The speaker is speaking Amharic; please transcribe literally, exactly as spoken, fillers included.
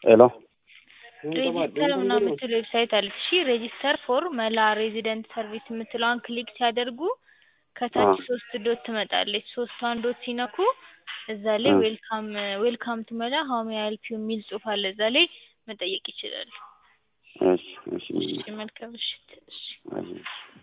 ሄሎ ሬጂስተር ምናምን የምትል ዌብሳይት አለች። እሺ ሬጂስተር ፎር መላ ሬዚደንት ሰርቪስ የምትለዋን ክሊክ ሲያደርጉ ከታች አ ሶስት ዶት ትመጣለች። ሶስቷን ዶት ሲነኩ እዛ ላይ አ ዌልካም ዌልካም ቱ መላ ሃው ሜይ አይ ሄልፕ ዩ የሚል ጽሑፍ አለ። እዛ ላይ መጠየቅ ይችላሉ። እሺ እሺ እሺ መልካም ምሽት። እሺ እሺ